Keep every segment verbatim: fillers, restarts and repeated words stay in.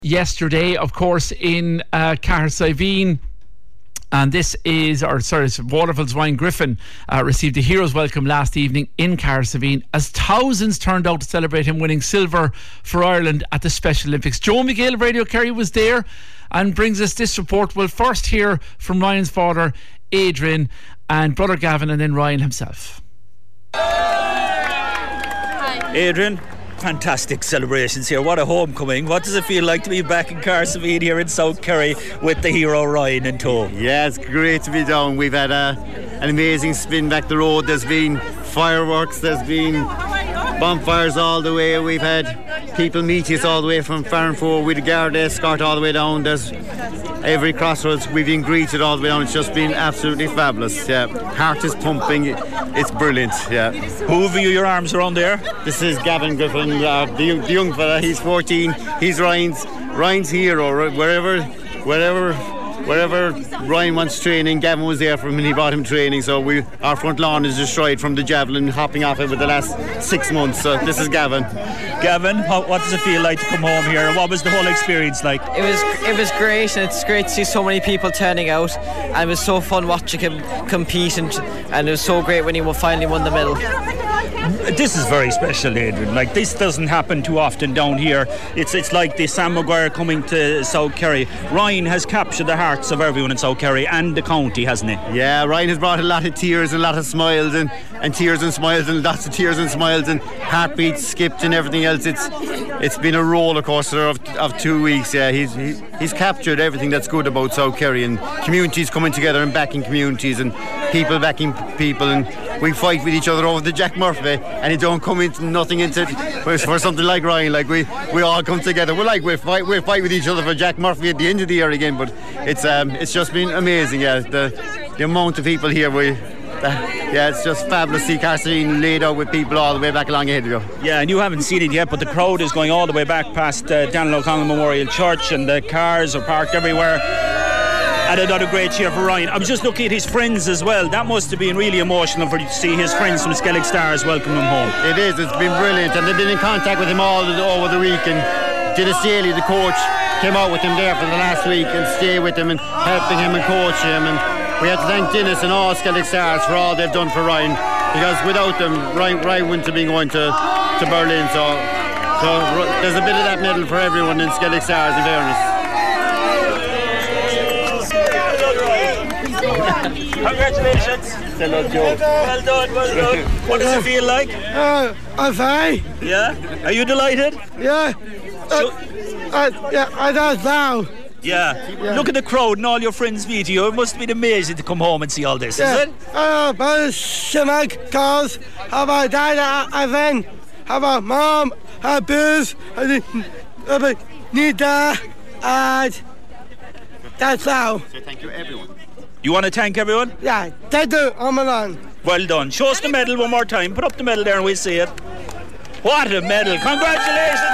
yesterday, of course, in uh, Cahersiveen. And this is, or sorry, it's Waterfall's Ryan Griffin uh, received a hero's welcome last evening in Cahersiveen as thousands turned out to celebrate him winning silver for Ireland at the Special Olympics. Joe McGill of Radio Kerry was there and brings us this report. We'll first hear from Ryan's father, Adrian, and brother Gavin, and then Ryan himself. Hi. Adrian, fantastic celebrations here. What a homecoming. What does it feel like to be back in Cahersiveen here in South Kerry with the hero Ryan in tow? Yeah, it's great to be down. We've had a, an amazing spin back the road. There's been fireworks, there's been bonfires all the way. We've had people meet us all the way from Farnford with a guard escort all the way down. There's every crossroads we've been greeted all the way down. It's just been absolutely fabulous. Yeah, heart is pumping. It's brilliant. Yeah. Who have you your arms around there? This is Gavin Griffin, uh, the, the young fella. He's fourteen. He's Ryan's Ryan's hero. Wherever, wherever, wherever Ryan wants training, Gavin was there for him and he brought him training. So we, our front lawn is destroyed from the javelin hopping off over the last six months. So this is Gavin. Gavin, how, what does it feel like to come home here? What was the whole experience like? It was it was great, and it's great to see so many people turning out, and it was so fun watching him compete, and, and it was so great when he finally won the medal. This is very special, Adrian. Like, this doesn't happen too often down here. It's it's like the Sam Maguire coming to South Kerry. Ryan has captured the hearts of everyone in South Kerry and the county, hasn't he? Yeah, Ryan has brought a lot of tears and a lot of smiles and, and tears and smiles and lots of tears and smiles and heartbeats skipped and everything else. It's it's been a roller coaster of, of two weeks. Yeah, he's he, he's captured everything that's good about South Kerry, and communities coming together and backing communities and people backing people, and we fight with each other over the Jack Murphy, and it don't come into nothing into it for something like Ryan. Like we, we all come together. We're like we fight we fight with each other for Jack Murphy at the end of the year again. But it's um it's just been amazing. Yeah, the the amount of people here. We. Uh, yeah, it's just fabulous to see Cahersiveen laid out with people all the way back along ahead of you. Yeah, and you haven't seen it yet, but the crowd is going all the way back past uh, Daniel O'Connell Memorial Church, and the cars are parked everywhere. And another great cheer for Ryan. I was just looking at his friends as well. That must have been really emotional for you to see his friends from Skellig Stars welcome him home. It is, it's been brilliant, and they've been in contact with him all over the week, and Dennis Daly, the coach, came out with him there for the last week and stayed with him and helping him and coach him. And we had to thank Dennis and all Skellig Stars for all they've done for Ryan, because without them, Ryan, Ryan wouldn't have been going to, to Berlin. So, so there's a bit of that medal for everyone in Skellig Stars, in fairness. Congratulations. Hello, Joe. Well done, well done. What does it feel like? Uh, I'm fine. Yeah? Are you delighted? Yeah. Uh, uh, yeah, I don't know. Yeah. yeah. Look at the crowd and all your friends meet you. It must have been amazing to come home and see all this, yeah. is it? Uh, but Shimag, cause, how about dad, Ivan? How about mom, how booze, how about Nida, and that's how. So thank you, everyone. You want to thank everyone? Yeah, thank you, Omalan. Well done. Show us the medal one more time. Put up the medal there and we'll see it. What a medal. Congratulations,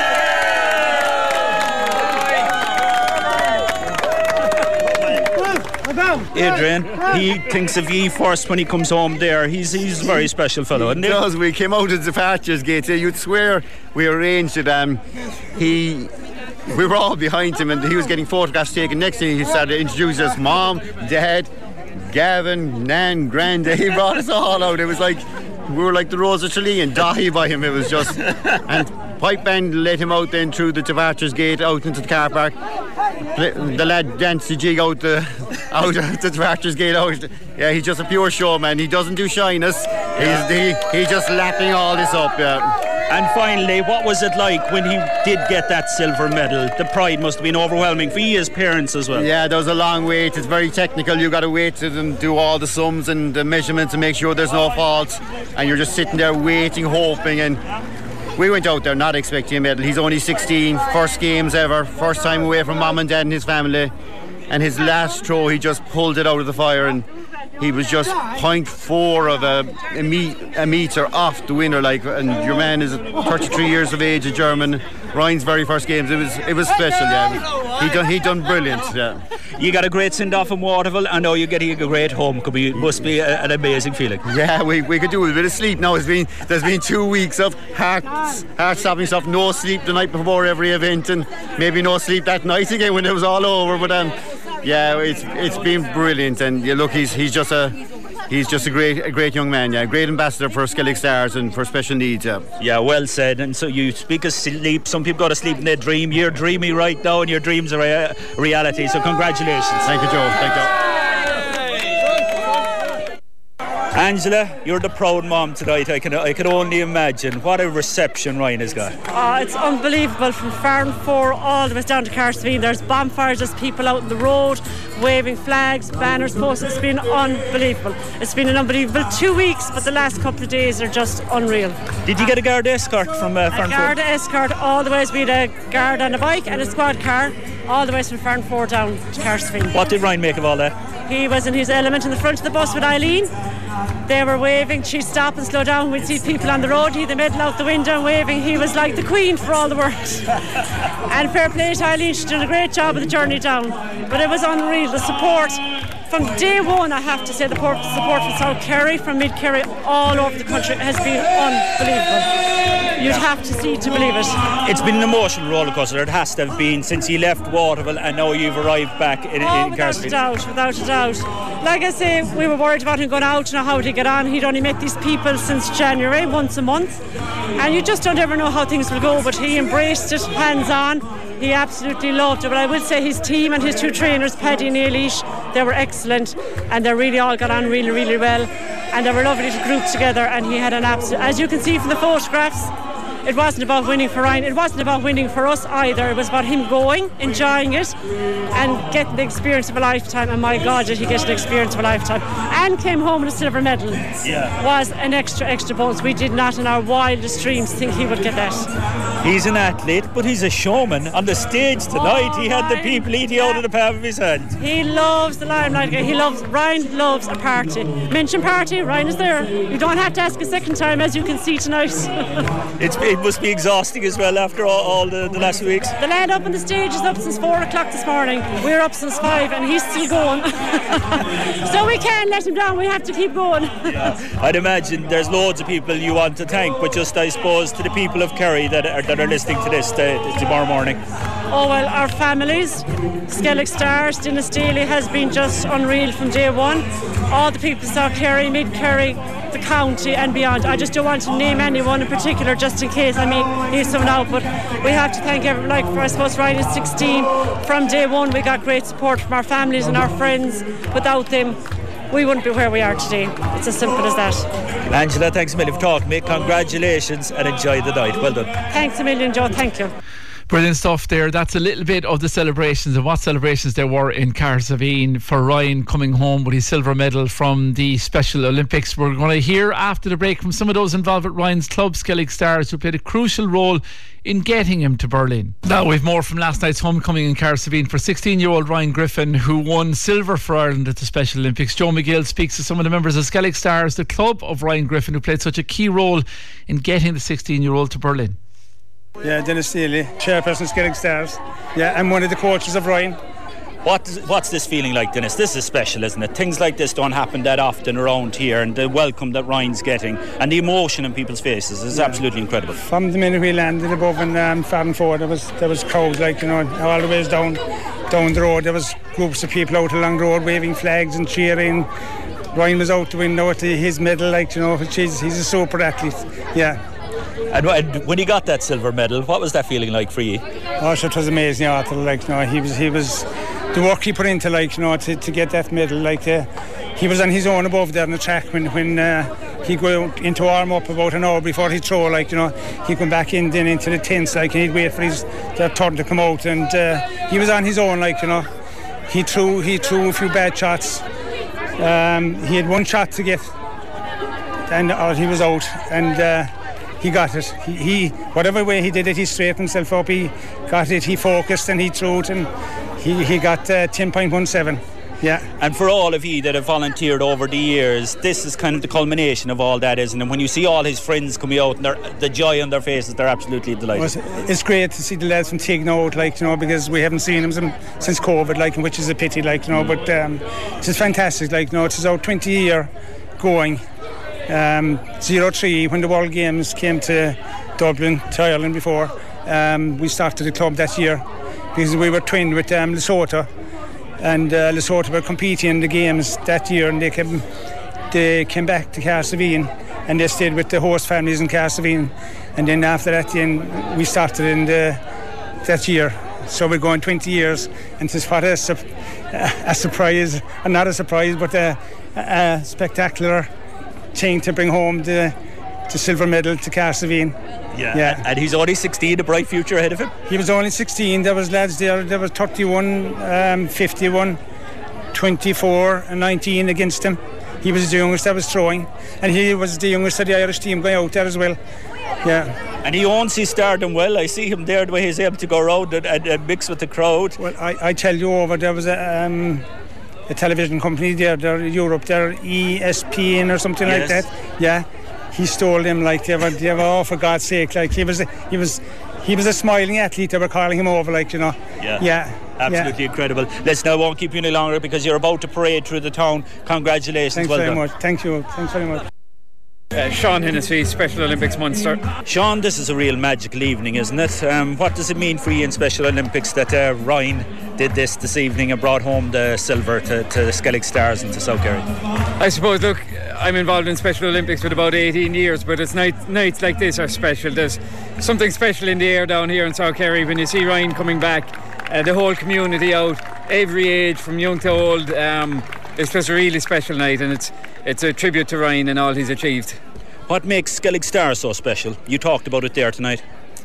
Adrian, he thinks of ye first when he comes home there. He's he's a very special fellow, isn't he? Because we came out of the departures gate, you'd swear we arranged it. Um, he... We were all behind him, and he was getting photographs taken. Next thing he started to introduce us, Mom, Dad, Gavin, Nan, Granda. He brought us all out. It was like we were like the Rose of Tralee and Dahi by him. It was just, and Pipe Band let him out then through the departures gate out into the car park. The lad danced the jig out the out the departures gate out. Yeah, he's just a pure showman. He doesn't do shyness. He's he, he's just lapping all this up. Yeah. And finally, what was it like when he did get that silver medal? The pride must have been overwhelming for you as parents as well. Yeah, there was a long wait. It's very technical. You got to wait to them, do all the sums and the measurements and make sure there's no faults. And you're just sitting there waiting, hoping. And we went out there not expecting a medal. He's only sixteen, first games ever, first time away from mom and dad and his family. And his last throw, he just pulled it out of the fire, and he was just point four of a, a, me, a metre off the winner. Like, and your man is thirty-three years of age, a German, Ryan's very first games. It was it was special. Yeah, he done he done brilliant. Yeah. You got a great send off in Waterville. I know you're getting a great homecoming. It must be a, an amazing feeling. Yeah, we, we could do with a bit of sleep now. It's been there's been two weeks of heart heart stopping stuff. No sleep the night before every event, and maybe no sleep that night again when it was all over. But um, yeah, it's it's been brilliant. And yeah, look, he's he's just a. He's just a great, a great young man. Yeah, a great ambassador for Skellig Stars and for special needs. Yeah. Yeah, well said. And so you speak of sleep. Some people go to sleep and they dream. You're dreamy right now, and your dreams are a reality. So congratulations. Thank you, Joe. Thank you. Angela, you're the proud mom tonight. I can I can only imagine what a reception Ryan has got. Oh, it's unbelievable from Farnfore all the way down to Carsveen. There's bonfires, there's people out in the road waving flags, banners, posters. It's been unbelievable. It's been an unbelievable two weeks, but the last couple of days are just unreal. Did you get a guard escort from uh, Farnfore? A guard escort all the way. We had a guard on a bike and a squad car all the way from Farnfore down to Carsveen. What did Ryan make of all that? He was in his element in the front of the bus with Eileen. They were waving. She'd stop and slow down. We'd see people on the road. He'd the middle out the window and waving. He was like the queen for all the world. And fair play to Eileen. She's done a great job of the journey down. But it was unreal. The support from day one, I have to say, the support from South Kerry, from Mid Kerry, all over the country has been unbelievable. You'd have to see to believe it. It's been an emotional roller coaster. It has to have been since you left Waterville, and now you've arrived back in, oh, in without Carsveen. a doubt, without a doubt. Like I say, we were worried about him going out and how to get on. He'd only met these people since January, once a month, and you just don't ever know how things will go. But he embraced it, hands on. He absolutely loved it. But I will say his team and his two trainers, Paddy and Eilish, they were excellent, and they really all got on really, really well. And they were a lovely little group together, and he had an absolute, as you can see from the photographs, it wasn't about winning for Ryan. It wasn't about winning for us either. It was about him going, enjoying it, and getting the experience of a lifetime. And my God, did he get an experience of a lifetime. And came home with a silver medal. Yeah. Was an extra, extra bonus. We did not in our wildest dreams think he would get that. He's an athlete, but he's a showman. On the stage tonight, oh, he had Ryan, the people eating yeah. out of the palm of his hand. He loves the limelight. He loves, Ryan loves a party. Mention party, Ryan is there. You don't have to ask a second time, as you can see tonight. it's It must be exhausting as well after all, all the, the last few weeks. The lad up on the stage is up since four o'clock this morning. We're up since five and he's still going. So we can't let him down. We have to keep going. Yeah. I'd imagine there's loads of people you want to thank, but just I suppose to the people of Kerry that are, that are listening to this uh, tomorrow morning. Oh well, our families, Skellig Stars, Dennis Daly has been just unreal from day one. All the people saw Kerry, Mid Kerry, the county and beyond. I just don't want to name anyone in particular just in case I mean leave someone out, but we have to thank everyone. Like for I suppose Ryan is sixteen. From day one we got great support from our families and our friends. Without them we wouldn't be where we are today. It's as simple as that. Angela, thanks a million for talking, mate. Congratulations and enjoy the night. Well done. Thanks a million, Joe. Thank you. Brilliant stuff there. That's a little bit of the celebrations and what celebrations there were in Carsveen for Ryan coming home with his silver medal from the Special Olympics. We're going to hear after the break from some of those involved with Ryan's club, Skellig Stars, who played a crucial role in getting him to Berlin. Now we've more from last night's homecoming in Carsveen for sixteen-year-old Ryan Griffin, who won silver for Ireland at the Special Olympics. Joe McGill speaks to some of the members of Skellig Stars, the club of Ryan Griffin, who played such a key role in getting the sixteen-year-old to Berlin. Yeah, Dennis Daly, chairperson of Skellig Stars. Yeah, I'm one of the coaches of Ryan. What does, what's this feeling like, Dennis? This is special, isn't it? Things like this don't happen that often around here, and the welcome that Ryan's getting and the emotion in people's faces is yeah. absolutely incredible. From the minute we landed above in um, Farnfore, there was there was crowds, like, you know, all the ways down down the road. There was groups of people out along the road waving flags and cheering. Ryan was out the window with his medal, like, you know, he's, he's a super athlete. Yeah. And when he got that silver medal, what was that feeling like for you? Oh, sure, it was amazing. Yeah, like, you know, he was, he was, the work he put into, like, you know, to, to get that medal. Like, uh, he was on his own above there on the track when when uh, he go into warm up about an hour before he throw. Like, you know, he come back in then into the tents, like, and he'd wait for his their turn to come out, and uh, he was on his own, like, you know. He threw, he threw a few bad shots. Um, he had one shot to get, and uh, he was out, and. Uh, He got it. He, he, whatever way he did it, he straightened himself up. He got it. He focused and he threw it, and he, he got uh, ten point one seven. Yeah. And for all of you that have volunteered over the years, this is kind of the culmination of all that, isn't it? And when you see all his friends coming out and the joy on their faces, they're absolutely delighted. Well, it's great to see the lads from Tigna out, like, you know, because we haven't seen them since COVID, like, which is a pity, like, you know, but um, it's just fantastic, like, you know, it's our twenty year going. Um, zero three, when the World Games came to Dublin, to Ireland before, um, we started the club that year because we were twinned with um, Lesotho, and uh, Lesotho were competing in the games that year, and they came, they came back to Carsavine and they stayed with the host families in Carsavine, and then after that then we started in the, that year. So we're going twenty years, and it's what a, a surprise, and not a surprise, but a, a spectacular thing to bring home the, the silver medal to Carsavine. Yeah. yeah, and he's only sixteen, a bright future ahead of him. He was only sixteen. There was lads there. There was thirty-one, um, fifty-one, twenty-four, and nineteen against him. He was the youngest that was throwing, and he was the youngest of the Irish team going out there as well. Yeah. And he owns his stardom well. I see him there the way he's able to go around and, and, and mix with the crowd. Well, I, I tell you over there was a. Um, a television company there, there Europe, there E S P N or something yes. like that. Yeah, he stole them like they were, they were. Oh, for God's sake! Like he was, he was, he was a smiling athlete. They were calling him over, like, you know. Yeah, yeah, absolutely yeah. incredible. Listen, I won't keep you any longer because you're about to parade through the town. Congratulations, Thanks well very done. much. Thank you. Thanks very much. Uh, Sean Hennessy, Special Olympics Munster. Sean, this is a real magical evening, isn't it? Um, what does it mean for you in Special Olympics that uh, Ryan did this this evening and brought home the silver to, to the Skellig Stars and to South Kerry? I suppose, look, I'm involved in Special Olympics for about eighteen years, but it's night, nights like this are special. There's something special in the air down here in South Kerry when you see Ryan coming back, uh, the whole community out, every age from young to old. Um, it's just a really special night, and it's it's a tribute to Ryan and all he's achieved. What makes Skellig Stars so special? You talked about it there tonight.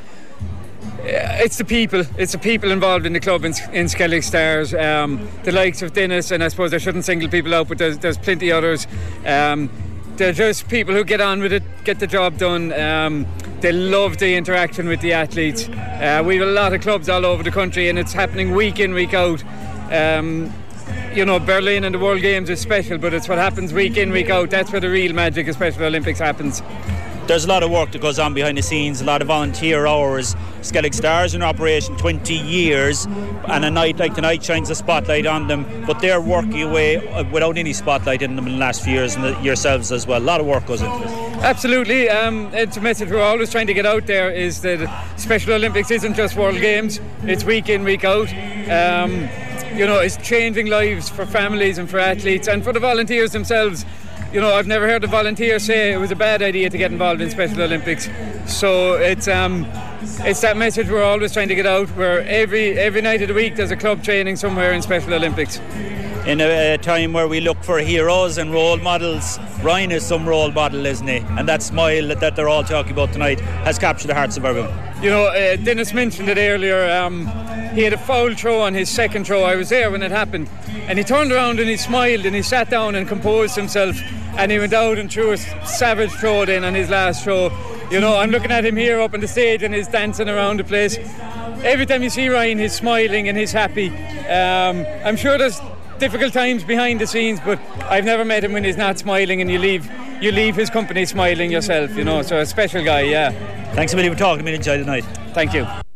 It's the people. It's the people involved in the club in, in Skellig Stars. Um, the likes of Dennis, and I suppose I shouldn't single people out, but there's, there's plenty others. Um, they're just people who get on with it, get the job done. Um, they love the interaction with the athletes. Uh, we have a lot of clubs all over the country, and it's happening week in, week out. Um, You know, Berlin and the World Games is special, but it's what happens week in, week out. That's where the real magic of Special Olympics happens. There's a lot of work that goes on behind the scenes, a lot of volunteer hours. Skellig Stars in operation twenty years, and a night like tonight shines a spotlight on them, but they're working away without any spotlight in them in the last few years, and the, yourselves as well. A lot of work goes into this. Absolutely. Um, it's a message we're always trying to get out there, is that Special Olympics isn't just World Games, it's week in, week out. Um, you know, it's changing lives for families and for athletes and for the volunteers themselves. You know, I've never heard a volunteer say it was a bad idea to get involved in Special Olympics. So it's um, it's that message we're always trying to get out, where every every night of the week there's a club training somewhere in Special Olympics. In a, a time where we look for heroes and role models, Ryan is some role model, isn't he? And that smile that, that they're all talking about tonight has captured the hearts of everyone. You know, uh, Dennis mentioned it earlier. Um, he had a foul throw on his second throw. I was there when it happened. And he turned around and he smiled and he sat down and composed himself. And he went out and threw a savage throw then on his last throw. You know, I'm looking at him here up on the stage and he's dancing around the place. Every time you see Ryan, he's smiling and he's happy. Um, I'm sure there's difficult times behind the scenes, but I've never met him when he's not smiling, and you leave you leave his company smiling yourself, you know. So a special guy, yeah. Thanks a million for talking to me. Enjoy the night. Thank you.